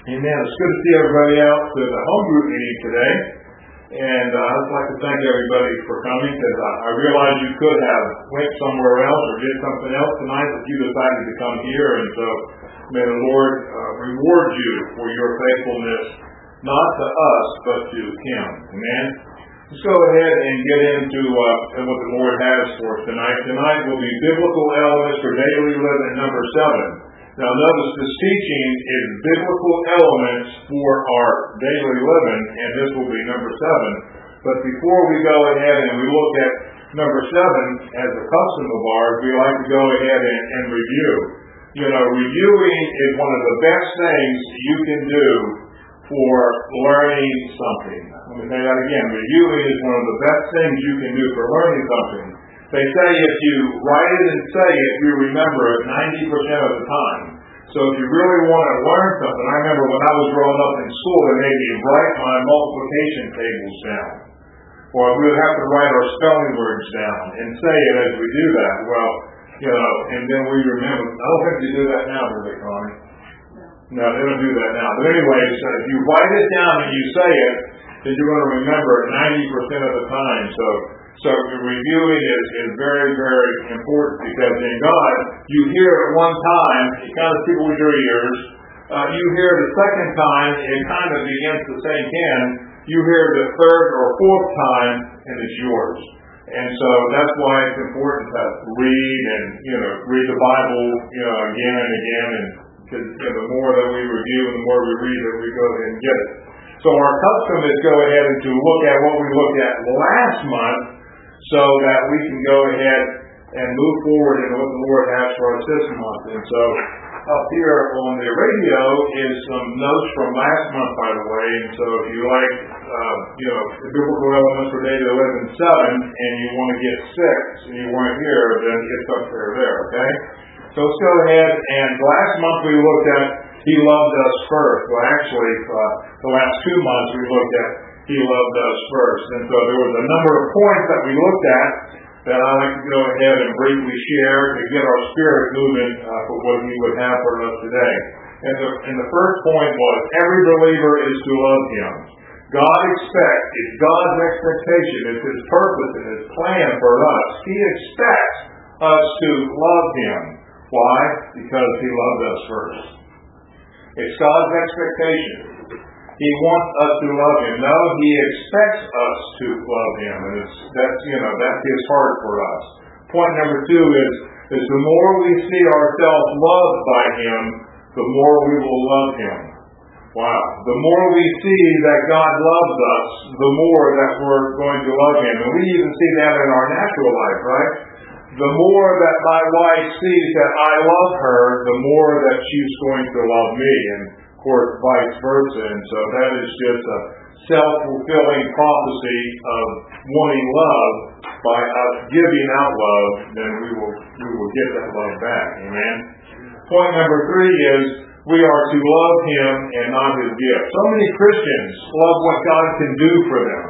Amen. It's good to see everybody out to the home group meeting today. And I'd like to thank everybody for coming, because I realize you could have went somewhere else or did something else tonight, but you decided to come here. And so may the Lord reward you for your faithfulness, not to us, but to Him. Amen. Let's go ahead and get into what the Lord has for us tonight. Tonight will be Biblical Elements for Daily Living, number 7. Now notice this teaching is biblical elements for our daily living, and this will be number 7. But before we go ahead and we look at number 7 as a custom of ours, we like to go ahead and review. You know, reviewing is one of the best things you can do for learning something. Let me say that again. Reviewing is one of the best things you can do for learning something. They say if you write it and say it, you remember it 90% of the time. So if you really want to learn something, I remember when I was growing up in school, they made me write my multiplication tables down. Or we would have to write our spelling words down and say it as we do that. Well, you know, and then we remember. I don't think they do that now, do they, Connie? No, they don't do that now. But anyway, so if you write it down and you say it, then you're going to remember it 90% of the time. So reviewing is very, very important, because in God, you hear it one time, it kind of tickles your ears. You hear it a second time, it kind of begins to sink in. You hear it the third or fourth time, and it's yours. And so that's why it's important to read and, read the Bible, again and again. And because the more that we review and the more we read it, we go ahead and get it. So our custom is go ahead and to look at what we looked at last month, so that we can go ahead and move forward into what the Lord has for us this month. And so up here on the radio is some notes from last month, by the way. And so if you like, the biblical elements for daily living 7, and you want to get 6, and you weren't here, then it's up there, okay? So let's go ahead. And last month we looked at He loved us first. Well, actually, the last 2 months we looked at He loved us first. And so there was a number of points that we looked at that I'd like to go ahead and briefly share to get our spirit moving for what He would have for us today. And the first point was, every believer is to love Him. God expects, it's God's expectation, it's His purpose and His plan for us. He expects us to love Him. Why? Because He loved us first. It's God's expectation. He wants us to love Him. No, He expects us to love Him, and that's His heart for us. Point number 2 is the more we see ourselves loved by Him, the more we will love Him. Wow. The more we see that God loves us, the more that we're going to love Him. And we even see that in our natural life, right? The more that my wife sees that I love her, the more that she's going to love me. And of course, vice versa. And so that is just a self-fulfilling prophecy of wanting love. By us giving out love, then we will get that love back. Amen. Point number 3 is we are to love Him and not His gift. So many Christians love what God can do for them.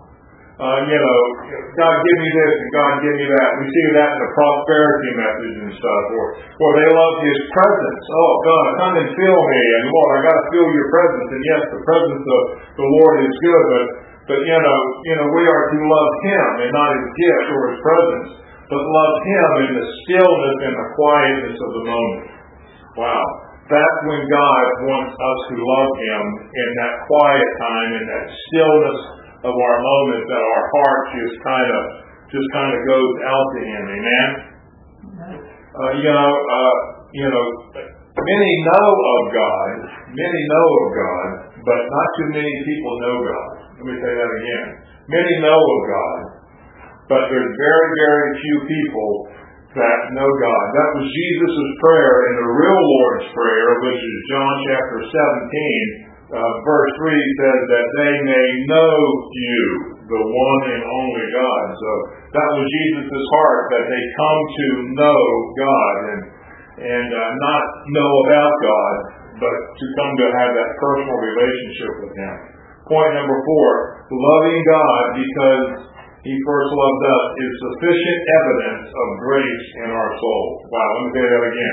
God give me this and God give me that. We see that in the prosperity message and stuff. Or they love His presence. Oh, God, come and fill me. And Lord, I got to feel your presence. And yes, the presence of the Lord is good. But we are to love Him and not His gift or His presence. But love Him in the stillness and the quietness of the moment. Wow. That's when God wants us to love Him in that quiet time, in that stillness of our moment, that our heart just kind of goes out to Him. Amen. Many know of God, but not too many people know God. Let me say that again. Many know of God, but there's very, very few people that know God. That was Jesus' prayer in the real Lord's Prayer, which is John chapter 17. Verse 3 says that they may know you, the one and only God. So that was Jesus' heart, that they come to know God and not know about God, but to come to have that personal relationship with Him. Point number 4, loving God because He first loved us is sufficient evidence of grace in our soul. Wow, let me say that again.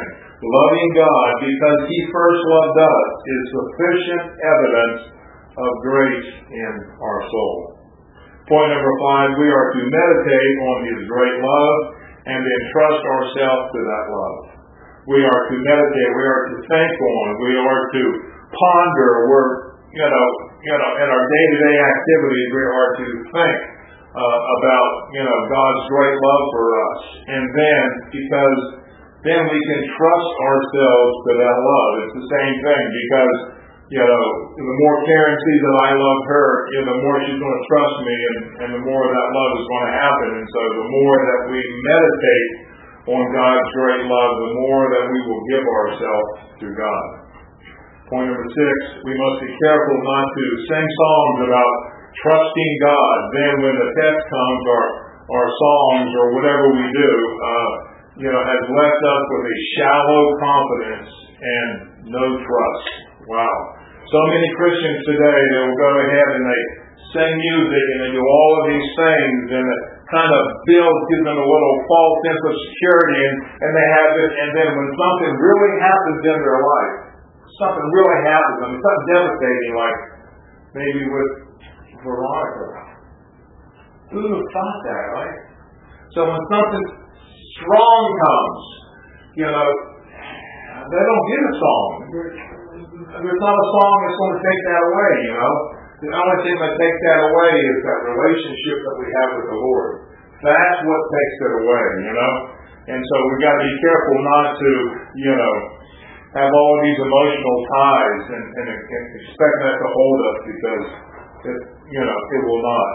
Loving God because He first loved us is sufficient evidence of grace in our soul. Point number 5, we are to meditate on His great love and entrust ourselves to that love. We are to meditate, we are to think on, we are to ponder, in our day-to-day activities, we are to think about, God's great love for us. And then, because then we can trust ourselves to that love. It's the same thing, because, the more Karen sees that I love her, the more she's going to trust me, and the more that love is going to happen. And so the more that we meditate on God's great love, the more that we will give ourselves to God. Point number 6, we must be careful not to sing songs about trusting God. Then when the test comes, our songs or whatever we do, has left us with a shallow confidence and no trust. Wow. So many Christians today, they will go ahead and they sing music and they do all of these things, and it kind of gives them a little false sense of security, and they have it, and then when something really happens in their life, something devastating, like maybe with Veronica. Who would have thought that, right? So when something strong comes, they don't get a song. There's not a song that's going to take that away, The only thing that takes that away is that relationship that we have with the Lord. That's what takes it away, And so we've got to be careful not to, have all of these emotional ties and expect that to hold us, because it will not,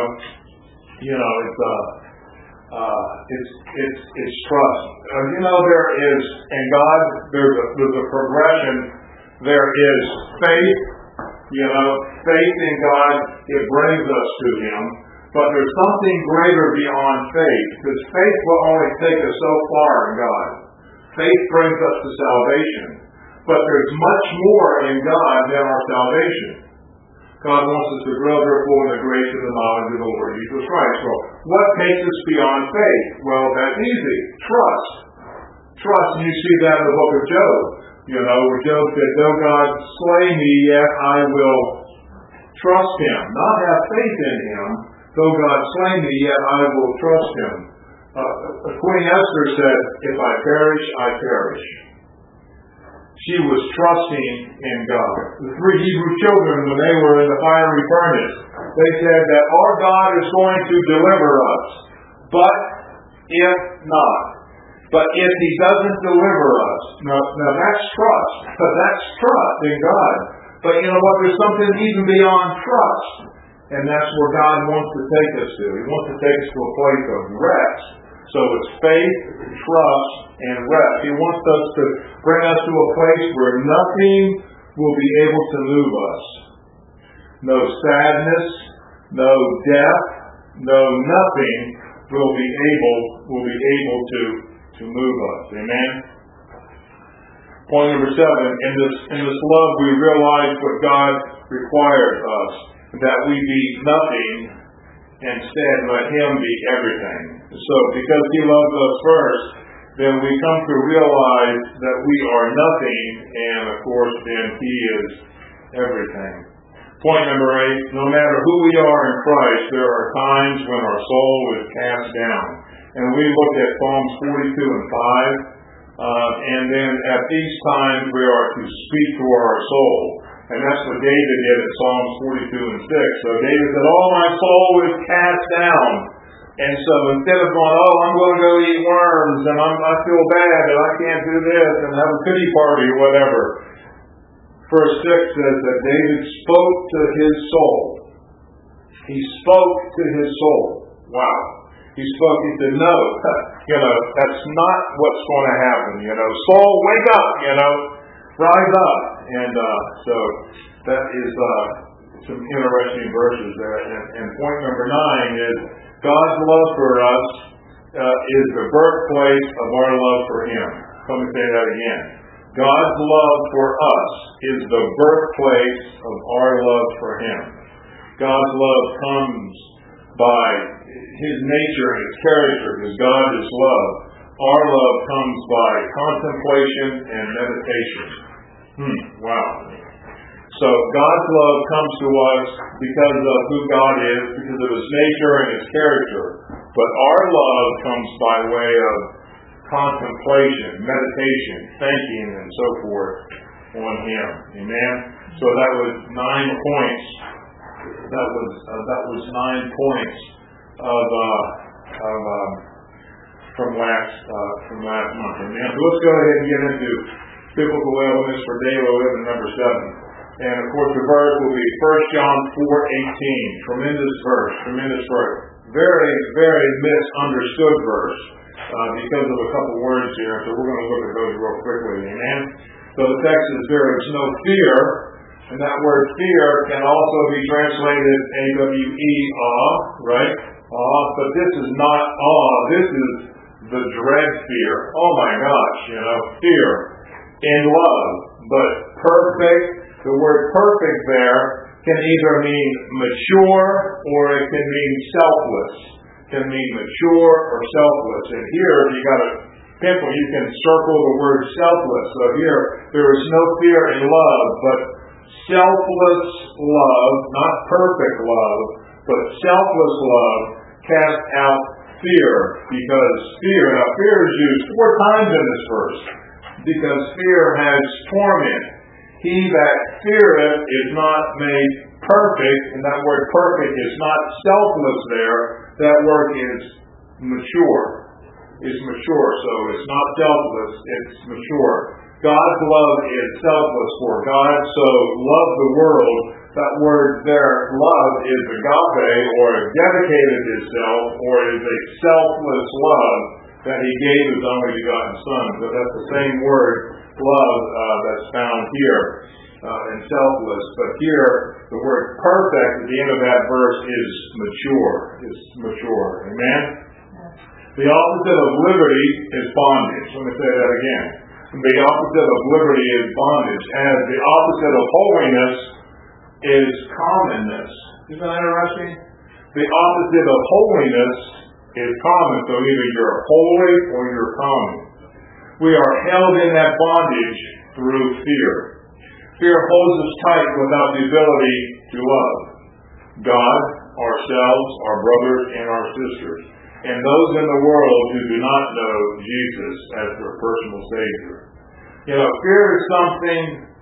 it's trust. There is, in God, there's a progression. There is faith. Faith in God, it brings us to Him. But there's something greater beyond faith, because faith will only take us so far in God. Faith brings us to salvation. But there's much more in God than our salvation. God wants us to grow, therefore, in the grace of the knowledge of the Lord Jesus Christ. Well, what takes us beyond faith? Well, that's easy. Trust. Trust, and you see that in the book of Job. Where Job said, though God slay me, yet I will trust Him. Not have faith in Him. Though God slay me, yet I will trust Him. Queen Esther said, if I perish, I perish. She was trusting in God. The 3 Hebrew children, when they were in the fiery furnace, they said that our God is going to deliver us. But if not, but if He doesn't deliver us, now that's trust. That's trust in God. But you know what? There's something even beyond trust. And that's where God wants to take us to. He wants to take us to a place of rest. So it's faith, trust, and rest. He wants us to bring us to a place where nothing will be able to move us. No sadness, no death, no nothing will be able to move us. Amen. Point number 7. In this love, we realize what God requires us, that we be nothing, instead let Him be everything. So because He loves us first, then we come to realize that we are nothing, and of course then He is everything. Point number 8, no matter who we are in Christ, there are times when our soul is cast down. And we look at Psalms 42 and 5, and then at these times we are to speak to our soul. And that's what David did in Psalms 42 and 6. So David said, all my soul is cast down. And so instead of going, I'm going to go eat worms, and I feel bad, and I can't do this, and have a pity party or whatever. Verse 6 says that David spoke to his soul. He spoke to his soul. Wow. He spoke, he said, no, that's not what's going to happen. Soul, wake up, rise up. And so that is some interesting verses there. And point number 9 is God's love for us is the birthplace of our love for Him. Let me say that again. God's love for us is the birthplace of our love for Him. God's love comes by His nature and His character, because God is love. Our love comes by contemplation and meditation. Wow. So God's love comes to us because of who God is, because of His nature and His character. But our love comes by way of contemplation, meditation, thinking, and so forth on Him. Amen? So that was 9 points. That was 9 points from last month. Amen? So let's go ahead and get into biblical elements for daily living number 7. And of course the verse will be 1 John 4:18. Tremendous verse. Very, very misunderstood verse because of a couple words here. So we're going to look at those real quickly. Amen? So the text is, there is no fear. And that word fear can also be translated A-W-E, awe, right? Awe. But this is not awe. This is the dread fear. Oh my gosh, fear. In love. But perfect. The word perfect there can either mean mature or it can mean selfless. It can mean mature or selfless. And here you got a pencil, you can circle the word selfless. So here, there is no fear in love, but selfless love, not perfect love, but selfless love casts out fear. Because fear is used 4 times in this verse. Because fear has torment. He that feareth is not made perfect, and that word perfect is not selfless there. That word is mature. It's mature, so it's not selfless, it's mature. God's love is selfless, for God so loved the world. That word there, love, is agape, or dedicated Himself, or is a selfless love that He gave His only begotten Son. So that's the same word, love, that's found here in selfless. But here, the word perfect at the end of that verse is mature. Amen? The opposite of liberty is bondage. Let me say that again. The opposite of liberty is bondage. And the opposite of holiness is commonness. Isn't that interesting? The opposite of holiness is common. So either you're holy or you're common. We are held in that bondage through fear. Fear holds us tight without the ability to love God, ourselves, our brothers, and our sisters, and those in the world who do not know Jesus as their personal Savior. Fear is something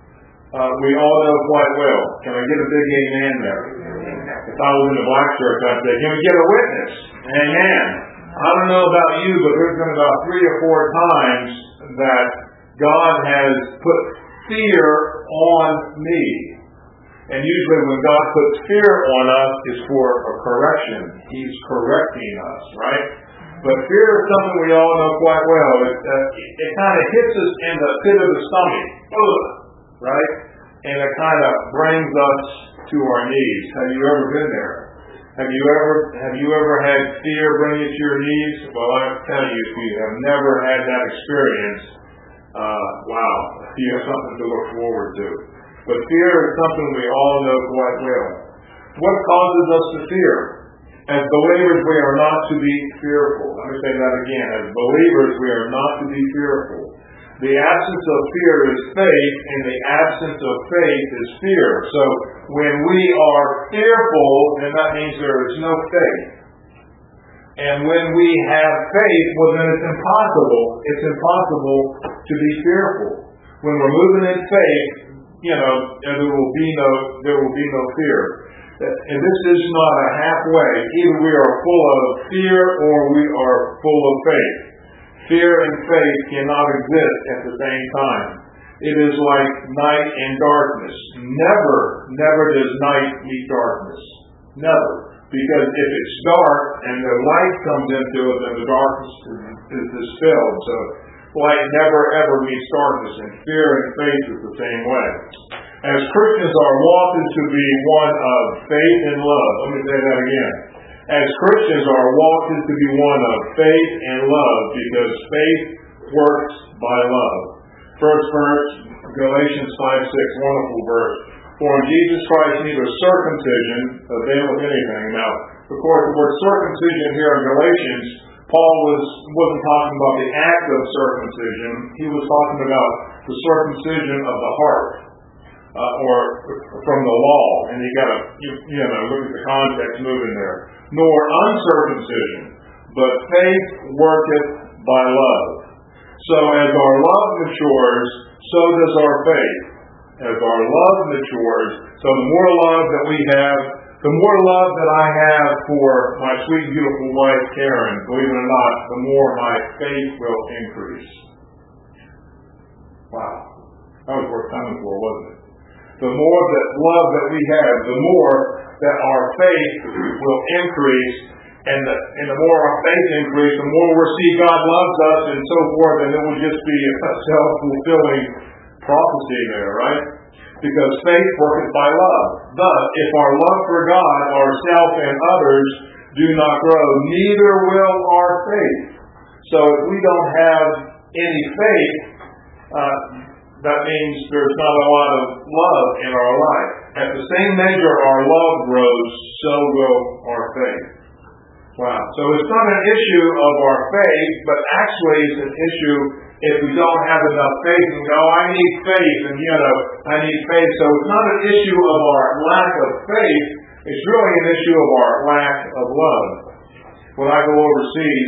we all know quite well. Can I get a big amen there? If I was in the black church, I'd say, can we get a witness? Amen. I don't know about you, but there's been about 3 or 4 times that God has put fear on me. And usually when God puts fear on us, it's for a correction. He's correcting us, right? But fear is something we all know quite well. It kind of hits us in the pit of the stomach, right? And it kind of brings us to our knees. Have you ever been there? Have you ever had fear bring you to your knees? Well, I tell you, if you have never had that experience, wow, you have something to look forward to. But fear is something we all know quite well. What causes us to fear? As believers, we are not to be fearful. Let me say that again. As believers, we are not to be fearful. The absence of fear is faith, and the absence of faith is fear. So when we are fearful, then that means there is no faith. And when we have faith, well then it's impossible to be fearful. When we're moving in faith, there will be no fear. And this is not a halfway. Either we are full of fear or we are full of faith. Fear and faith cannot exist at the same time. It is like night and darkness. Never does night meet darkness. Never. Because if it's dark and the light comes into it, then the darkness is dispelled. So light never ever meets darkness, and fear and faith is the same way. As Christians, our walk is to be one of faith and love. Let me say that again. As Christians, our walk is to be one of faith and love, because faith works by love. First verse, Galatians 5:6, wonderful verse. For in Jesus Christ neither circumcision availeth anything. Now, of course, the word circumcision here in Galatians Paul wasn't talking about the act of circumcision. He was talking about the circumcision of the heart, or from the law. And you got to look at the context moving there. Nor uncircumcision, but faith worketh by love. So as our love matures, so does our faith. As our love matures, so the more love that we have, the more love that I have for my sweet, beautiful wife, Karen, believe it or not, the more my faith will increase. Wow. That was worth coming for, wasn't it? The more that love that we have, the more that our faith will increase. And the more our faith increases, the more we'll see God loves us and so forth, and it will just be a self-fulfilling prophecy there, right? Because faith worketh by love. Thus, if our love for God, ourselves, and others do not grow, neither will our faith. So if we don't have any faith, that means there's not a lot of love in our life. At the same measure our love grows, so will our faith. Wow. So it's not an issue of our faith, but actually it's an issue if we don't have enough faith and go, I need faith, and I need faith. So it's not an issue of our lack of faith, it's really an issue of our lack of love. When I go overseas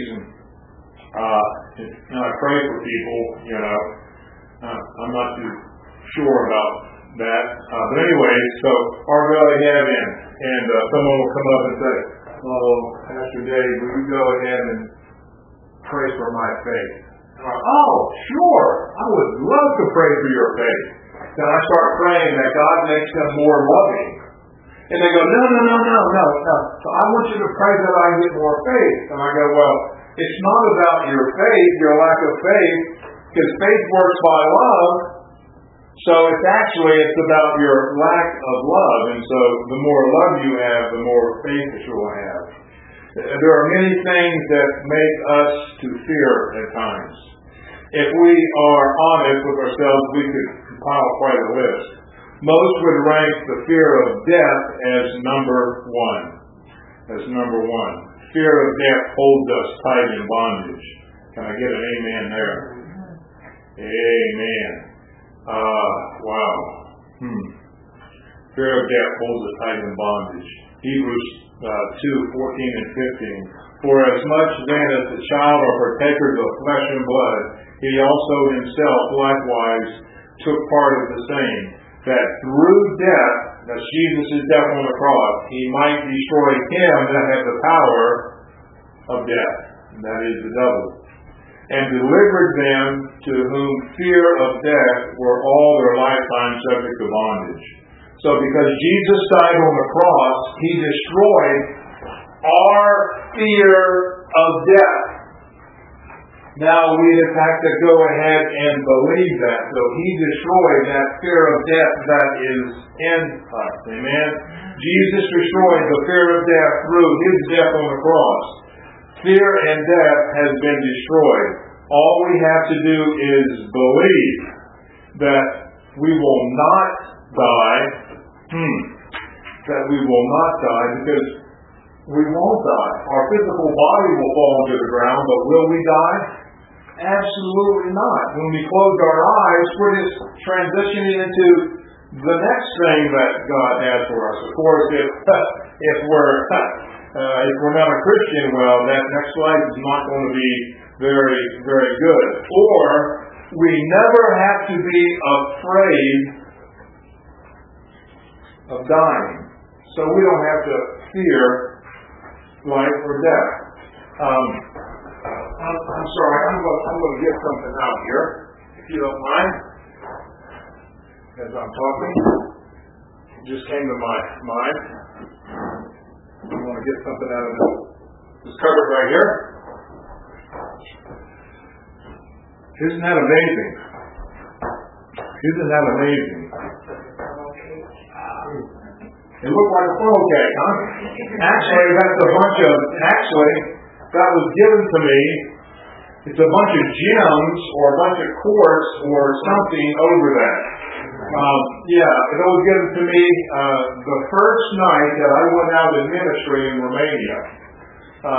and I pray for people, I'm not too sure about that. But anyway, so I'll go ahead and someone will come up and say, oh, Pastor Dave, will you go ahead and pray for my faith? And I'm like, oh, sure, I would love to pray for your faith. Then I start praying that God makes them more loving. And they go, no. So I want you to pray that I get more faith. And I go, well, it's not about your faith, your lack of faith, because faith works by love. So it's about your lack of love. And so the more love you have, the more faith that you will have. There are many things that make us to fear at times. If we are honest with ourselves, we could compile quite a list. Most would rank the fear of death as number one. Fear of death holds us tight in bondage. Can I get an amen there? Amen. Wow. Fear of death holds us tight in bondage. Hebrews 2:14 and 15. For as much then as the child are partakers of flesh and blood, he also himself likewise took part of the same, that through death, that's Jesus' death on the cross, he might destroy him that had the power of death, and that is the devil, and delivered them to whom fear of death were all their lifetime subject to bondage. So because Jesus died on the cross, he destroyed our fear of death. Now we just have to go ahead and believe that. So he destroyed that fear of death that is in us. Amen? Jesus destroyed the fear of death through his death on the cross. Fear and death has been destroyed. All we have to do is believe that we will not die. That we will not die, because we won't die. Our physical body will fall into the ground, but will we die? Absolutely not. When we close our eyes, we're just transitioning into the next thing that God has for us. Of course, if we're not a Christian, well, that next life is not going to be very, very good. Or we never have to be afraid of dying. So we don't have to fear life or death. I'm sorry, I'm going to get something out here, if you don't mind. As I'm talking, it just came to my mind. I want to get something out of this cupboard right here. Isn't that amazing? Isn't that amazing? It looked like a funnel cake, huh? Actually, that was given to me. It's a bunch of gems or a bunch of quartz or something over that. It was given to me the first night that I went out in ministry in Romania.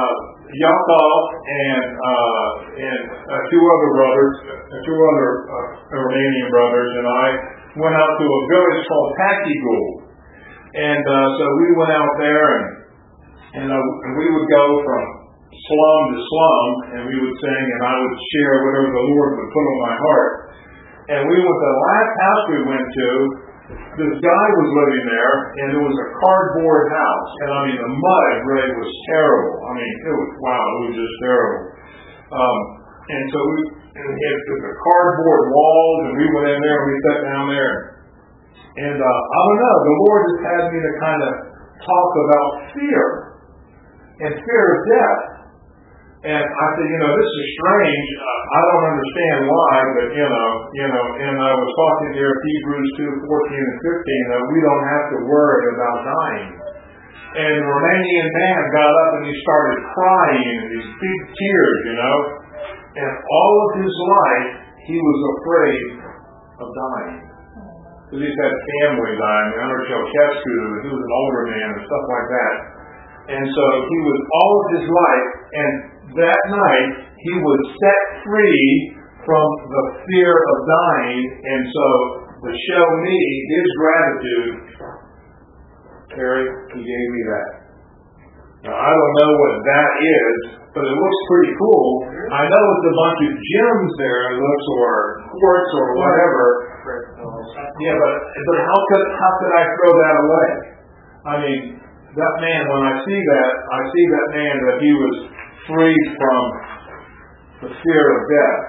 Yakov and two other Romanian brothers, and I went out to a village called Tachigul. And so we went out there, and we would go from slum to slum, and we would sing, and I would share whatever the Lord would put on my heart. And we went to the last house we went to. This guy was living there, and it was a cardboard house. And I mean, the mud really was terrible. I mean, it was just terrible. And so it had the cardboard walls, and we went in there, and we sat down there. And I don't know, the Lord just had me to kind of talk about fear and fear of death. And I said, this is strange. I don't understand why, but and I was talking there Hebrews 2:14 and 15 that we don't have to worry about dying. And the Romanian man got up and he started crying and these big tears, And all of his life he was afraid of dying. Because he's had family dying. Under Ceausescu, he was an older man and stuff like that. And so he was all of his life, and that night he was set free from the fear of dying. And so to show me his gratitude, Terry, he gave me that. Now I don't know what that is, but it looks pretty cool. I know it's a bunch of gems there, it looks, or quartz or whatever. Yeah, but how could I throw that away? I mean, that man, when I see that man that he was free from the fear of death.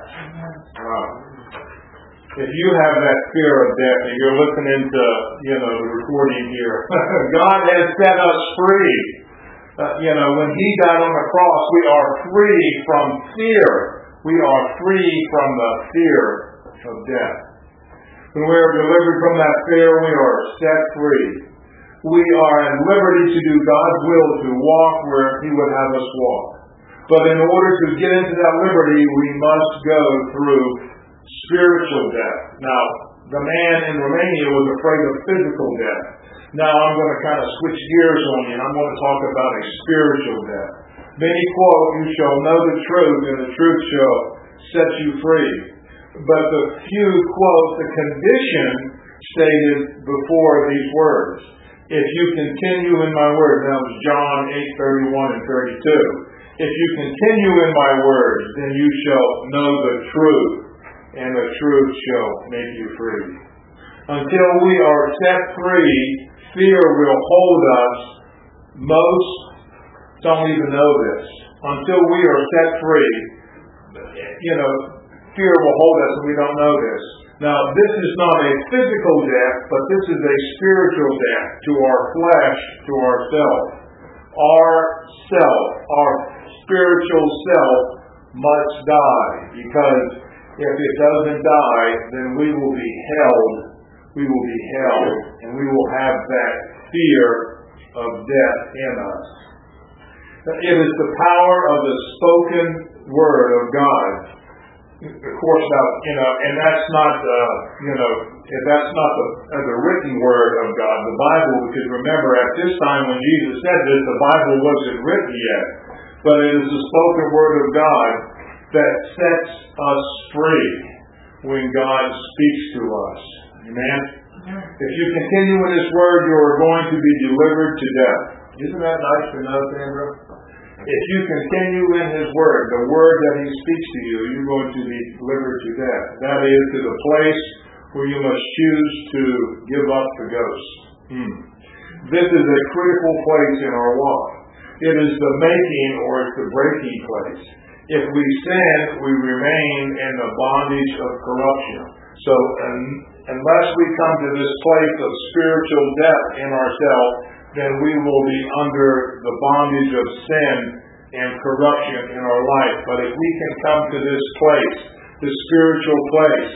If you have that fear of death and you're listening to, the recording here, God has set us free. When He died on the cross, we are free from fear. We are free from the fear of death. When we are delivered from that fear, we are set free. We are at liberty to do God's will, to walk where He would have us walk. But in order to get into that liberty, we must go through spiritual death. Now, the man in Romania was afraid of physical death. Now I'm going to kind of switch gears on you, and I'm going to talk about a spiritual death. Many quote, "You shall know the truth, and the truth shall set you free." But the few quote the condition stated before these words. If you continue in my word, that was John 8:31 and 32. If you continue in my words, then you shall know the truth, and the truth shall make you free. Until we are set free, fear will hold us. Most don't even know this. Until we are set free, fear will hold us and we don't know this. Now, this is not a physical death, but this is a spiritual death to our flesh, to ourself. Our spiritual self must die, because if it doesn't die, then we will be held, and we will have that fear of death in us. It is the power of the spoken word of God. Of course, and that's not, if that's not the written word of God, the Bible, because remember, at this time when Jesus said this, the Bible wasn't written yet. But it is the spoken word of God that sets us free when God speaks to us. Amen? If you continue in His word, you are going to be delivered to death. Isn't that nice to know, Sandra? If you continue in His word, the word that He speaks to you, you're going to be delivered to death. That is, to the place where you must choose to give up the ghost. This is a critical place in our walk. It is the making or it's the breaking place. If we sin, we remain in the bondage of corruption. So unless we come to this place of spiritual death in ourselves, then we will be under the bondage of sin and corruption in our life. But if we can come to this place, this spiritual place,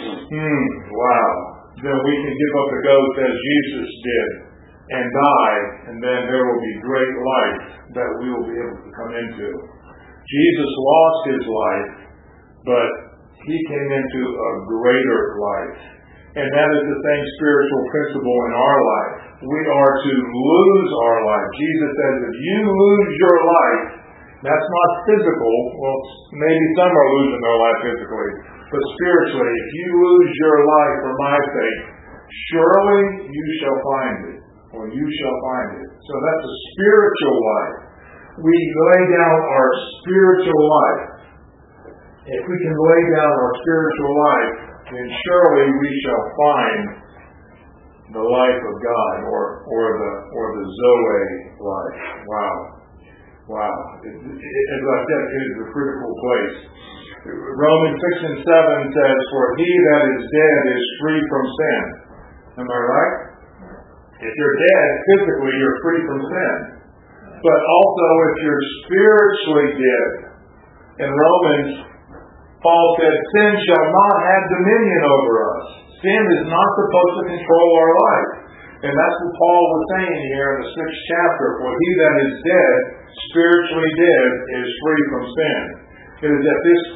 then we can give up the ghost as Jesus did and die, and then there will be great life that we will be able to come into. Jesus lost His life, but He came into a greater life. And that is the same spiritual principle in our life. We are to lose our life. Jesus says, if you lose your life, That's not physical. Well, maybe some are losing their life physically. But spiritually, if you lose your life for my sake, surely you shall find it. Or you shall find it. So that's a spiritual life. We lay down our spiritual life. If we can lay down our spiritual life, then surely we shall find the life of God, or the Zoe life. Wow. As I said, it is a critical place. Romans 6 and 7 says, "For he that is dead is free from sin." Am I right? If you're dead, physically, you're free from sin. But also, if you're spiritually dead, in Romans, Paul said, "Sin shall not have dominion over us." Sin is not supposed to control our life. And that's what Paul was saying here in the 6th chapter. "For he that is dead, spiritually dead, is free from sin." It is at this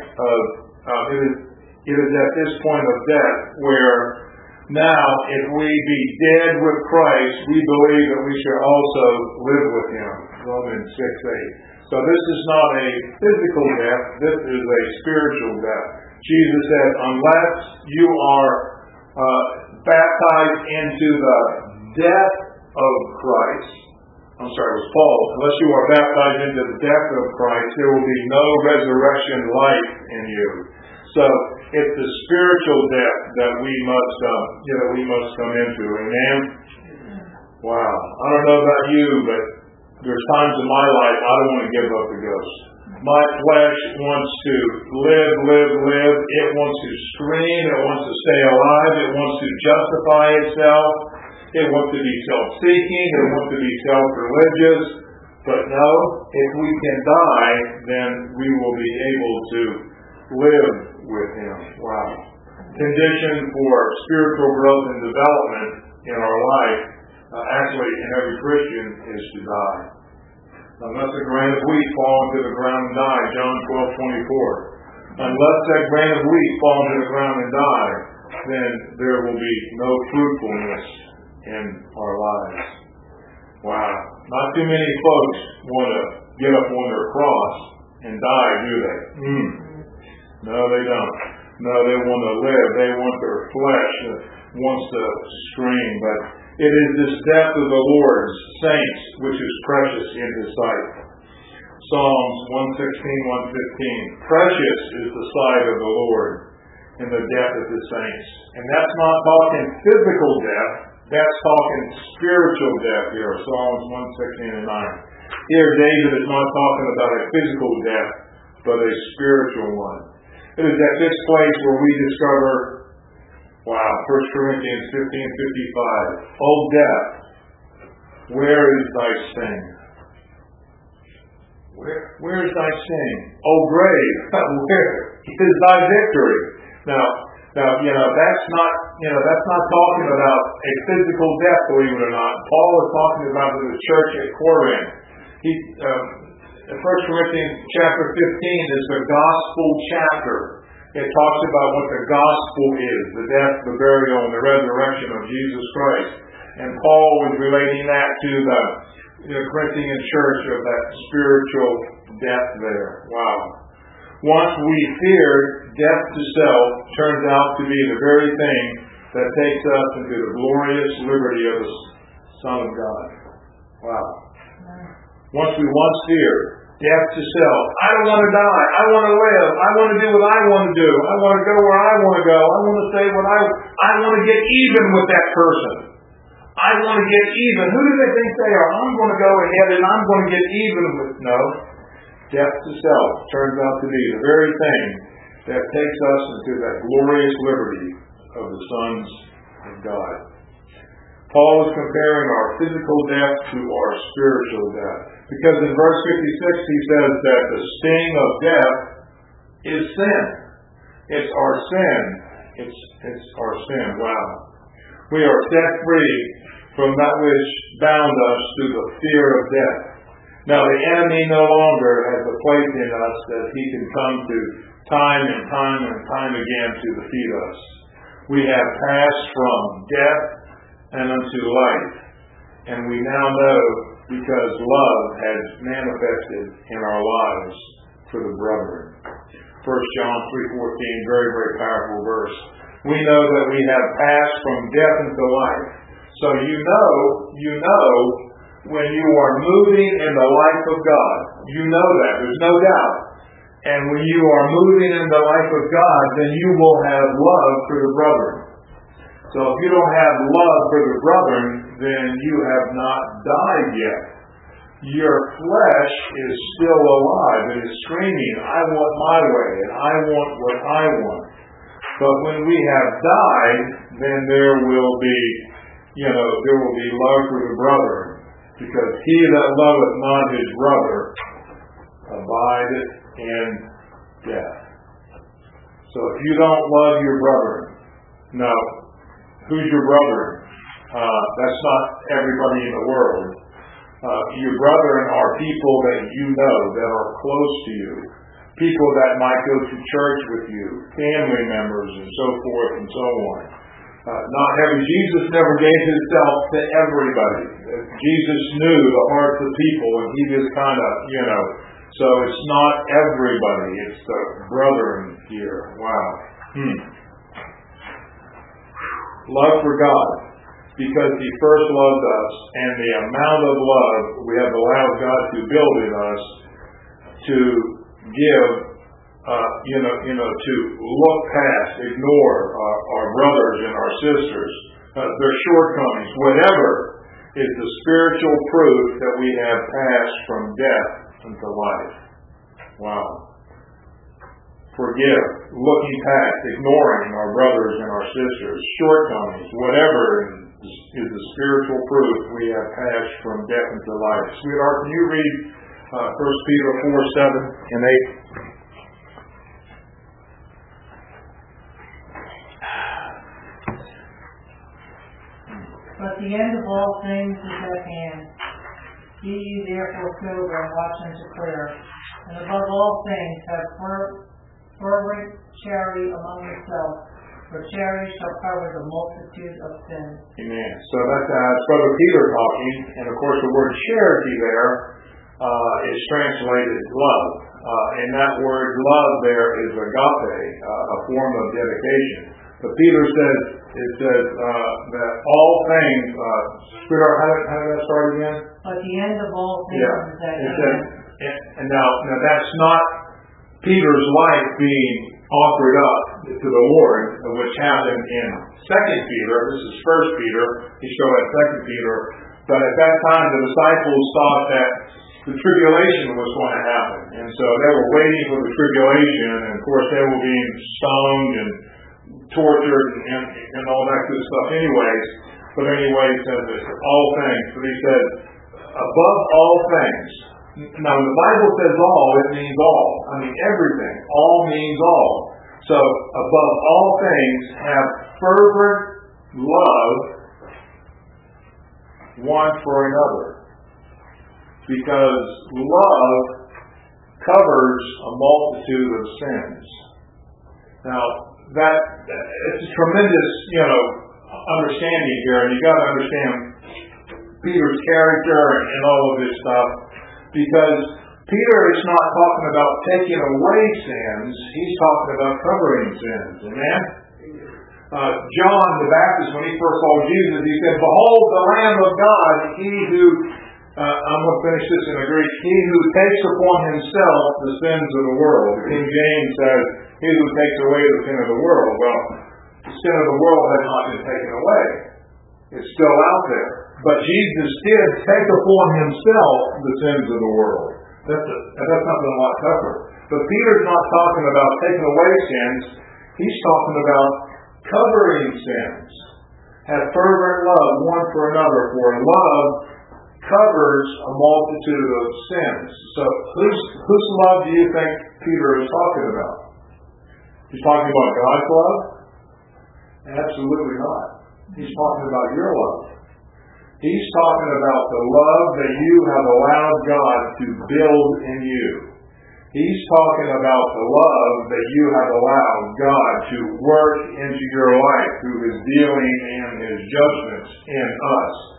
point of death where now, if we be dead with Christ, we believe that we shall also live with him. Romans 6:8. So this is not a physical death. This is a spiritual death. Jesus said, unless you are baptized into the death of Christ, it was Paul, unless you are baptized into the death of Christ, there will be no resurrection life in you. So it's the spiritual death that we must come into. Amen? Wow. I don't know about you, but there's times in my life I don't want to give up the ghost. My flesh wants to live. It wants to scream. It wants to stay alive. It wants to justify itself. It wants to be self-seeking. It wants to be self-religious. But no, if we can die, then we will be able to live with him. Wow. Condition for spiritual growth and development in our life, actually in every Christian, is to die. Unless a grain of wheat fall into the ground and die, John 12:24. Unless that grain of wheat fall into the ground and die, then there will be no fruitfulness in our lives. Wow. Not too many folks want to get up on their cross and die, do they? No, they don't. No, they want to live. They want their flesh wants to scream. But it is this death of the Lord's saints which is precious in his sight. Psalms 116:115. Precious is the sight of the Lord in the death of his saints. And that's not talking physical death. That's talking spiritual death here. Psalms 116:9. Here David is not talking about a physical death, but a spiritual one. It is at this place where we discover, 1 Corinthians 15:55. O death, where is thy sting? Where is thy sting? O grave, where is thy victory? Now, that's not talking about a physical death, believe it or not. Paul is talking about the church at Corinth. 1 Corinthians chapter 15 is the gospel chapter. It talks about what the gospel is, the death, the burial, and the resurrection of Jesus Christ. And Paul was relating that to the Corinthian church of that spiritual death there. Wow. Once we feared, death to self turns out to be the very thing that takes us into the glorious liberty of the Son of God. Wow. Once we feared, death to self. I don't want to die. I want to live. I want to do what I want to do. I want to go where I want to go. I want to say what I want to get even with that person. I want to get even. Who do they think they are? I'm going to go ahead and I'm going to get even with. No. Death to self turns out to be the very thing that takes us into that glorious liberty of the sons of God. Paul is comparing our physical death to our spiritual death. Because in verse 56 he says that the sting of death is sin. It's our sin. It's our sin. Wow. We are set free from that which bound us through the fear of death. Now the enemy no longer has a place in us that he can come to time and time again to defeat us. We have passed from death and unto life. And we now know because love has manifested in our lives for the brethren. 1 John 3:14, very, very powerful verse. We know that we have passed from death into life. So you know when you are moving in the life of God. You know that. There's no doubt. And when you are moving in the life of God, then you will have love for the brethren. So if you don't have love for the brethren, then you have not died yet. Your flesh is still alive. It is screaming, I want my way, and I want what I want. But when we have died, then there will be love for the brethren. Because he that loveth not his brother abideth in death. So if you don't love your brethren, no. Who's your brother? That's not everybody in the world. Your brethren are people that you know, that are close to you. People that might go to church with you, family members, and so forth and so on. Jesus never gave himself to everybody. Jesus knew the hearts of people, and he just kind of, so it's not everybody. It's the brethren here. Wow. Love for God, because he first loved us, and the amount of love we have allowed God to build in us to give, to look past, ignore our brothers and our sisters, their shortcomings, whatever is the spiritual proof that we have passed from death into life. Wow. Forgive, looking past, ignoring our brothers and our sisters, shortcomings, whatever is the spiritual proof we have passed from death into life. Sweetheart, can you read 1 Peter 4:7 and 8? But the end of all things is at hand. Be ye therefore sober and watch unto prayer. And above all things have fervent charity among yourselves, for charity shall cover the multitude of sins. Amen. So that's Brother Peter talking, and of course the word charity there is translated love. And that word love there is agape, a form of dedication. But Peter says, that all things, sweetheart, how did that start again? But the end of all things is at hand. And now that's not Peter's life being offered up to the Lord, which happened in 2 Peter. This is 1 Peter. He's still at 2 Peter. But at that time, the disciples thought that the tribulation was going to happen. And so they were waiting for the tribulation. And of course, they were being stoned and tortured and all that good stuff anyways. But anyway, he says this, all things. But he said, above all things. Now, when the Bible says all, it means all. I mean, everything. All means all. So, above all things, have fervent love one for another. Because love covers a multitude of sins. Now, it's a tremendous, understanding here, and you got to understand Peter's character and all of this stuff, because Peter is not talking about taking away sins; he's talking about covering sins. Amen. John the Baptist, when he first saw Jesus, he said, "Behold, the Lamb of God, he who." I'm going to finish this in the Greek. He who takes upon himself the sins of the world. King James says, he who takes away the sin of the world. Well, the sin of the world has not been taken away. It's still out there. But Jesus did take upon himself the sins of the world. That's something a lot tougher. But Peter's not talking about taking away sins. He's talking about covering sins. Have fervent love one for another, for love covers a multitude of sins. So whose love do you think Peter is talking about? He's talking about God's love? Absolutely not. He's talking about your love. He's talking about the love that you have allowed God to build in you. He's talking about the love that you have allowed God to work into your life through His dealing and His judgments in us.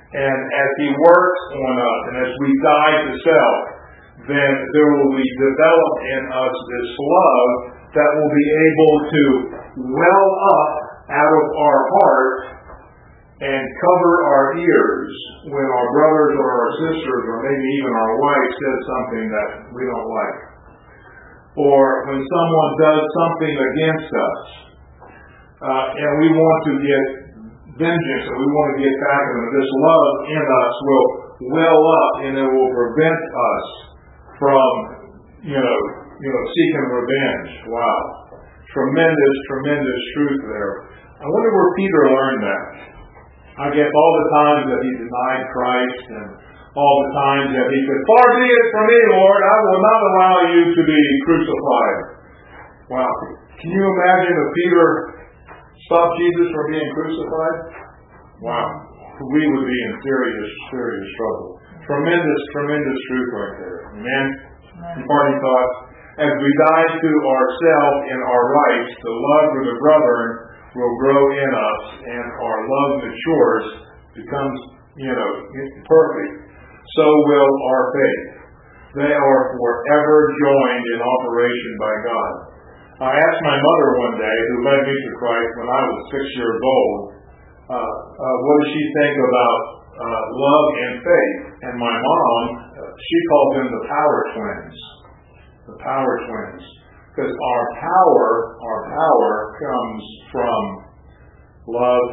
And as He works on us, and as we die to self, then there will be developed in us this love that will be able to well up out of our heart and cover our ears when our brothers or our sisters or maybe even our wife says something that we don't like. Or when someone does something against us, and we want to get vengeance, or we want to get back at them. This love in us will well up, and it will prevent us from, seeking revenge. Wow. Tremendous truth there. I wonder where Peter learned that. I guess all the times that he denied Christ and all the times that he said, "Far be it from me, Lord, I will not allow you to be crucified." Wow. Can you imagine if Peter stopped Jesus from being crucified? Wow. We would be in serious trouble. Tremendous truth right there. Amen? Parting thoughts. As we die to ourselves and our rights, the love for the brethren will grow in us, and our love matures, becomes, perfect. So will our faith. They are forever joined in operation by God. I asked my mother one day, who led me to Christ when I was 6 years old, what does she think about love and faith? And my mom, she called them the power twins. The power twins. Because our power comes from love,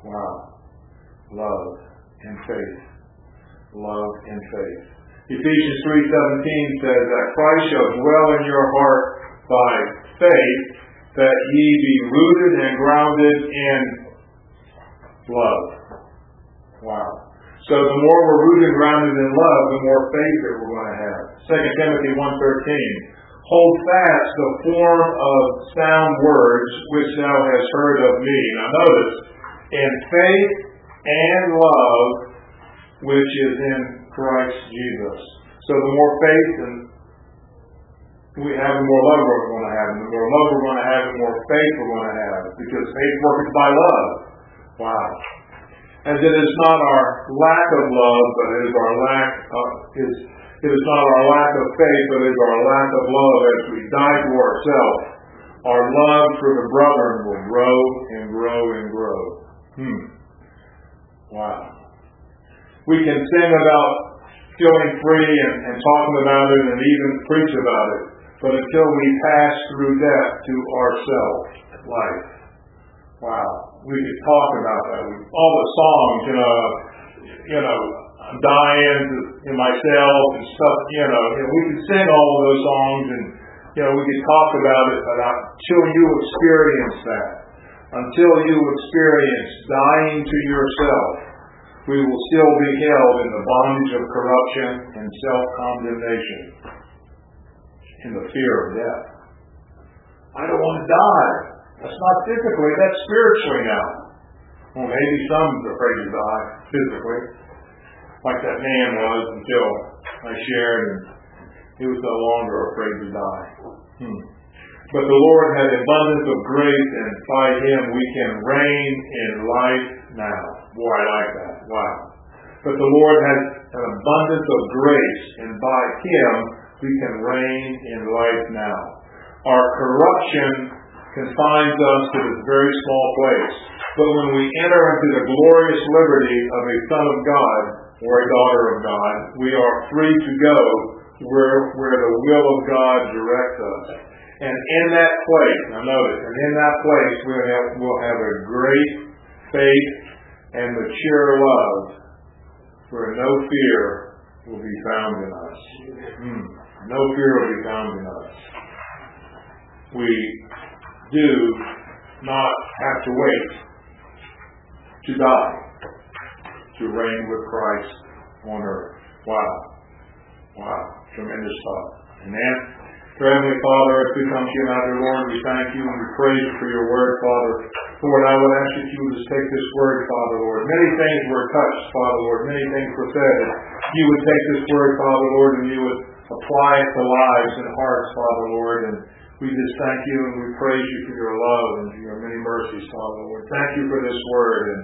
love and faith. Love and faith. Ephesians 3:17 says that Christ shall dwell in your heart by faith, that ye be rooted and grounded in love. Wow. So the more we're rooted and grounded in love, the more faith that we're going to have. 2 Timothy 1:13. Hold fast the form of sound words which thou hast heard of me. Now notice, in faith and love which is in Christ Jesus. So the more faith and we have, the more love we're going to have. And the more love we're going to have, the more faith we're going to have. Because faith works by love. Wow. And it is not our lack of love, but it is our lack of, it is not our lack of faith, but it is our lack of love as we die to ourselves. Our love for the brethren will grow and grow and grow. Wow. We can sing about feeling free and talking about it and even preach about it. But until we pass through death to ourselves, life. Wow. We could talk about that. All the songs, I'm dying in myself and stuff, we could sing all of those songs and, we could talk about it, but until you experience that, until you experience dying to yourself, we will still be held in the bondage of corruption and self-condemnation, in the fear of death. I don't want to die. That's not physically, that's spiritually now. Well, maybe some are afraid to die physically, like that man was until I shared, and he was no longer afraid to die. But the Lord had abundance of grace, and by Him we can reign in life now. Boy, I like that. Wow. But the Lord has an abundance of grace, and by Him we can reign in life now. Our corruption confines us to this very small place. But when we enter into the glorious liberty of a son of God or a daughter of God, we are free to go where the will of God directs us. And in that place, now notice, and in that place we'll have a great faith and mature love where no fear will be found in us. No fear will be found in us. We do not have to wait to die to reign with Christ on earth. Wow. Tremendous thought. Amen. Heavenly Father, as we come to you now, dear Lord, we thank you and we praise you for your word, Father. Lord, I would ask that you would just take this word, Father, Lord. Many things were touched, Father, Lord. Many things were said. You would take this word, Father, Lord, and you would apply it to lives and hearts, Father, Lord. And we just thank you and we praise you for your love and for your many mercies, Father, Lord. Thank you for this word. And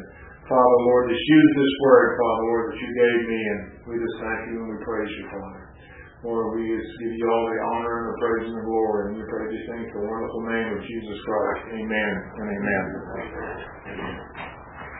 Father, Lord, just use this word, Father, Lord, that you gave me, and we just thank you and we praise you, Father. Lord, we just give you all the honor and the praise and the glory, and we pray these things in the wonderful name of Jesus Christ. Amen and amen.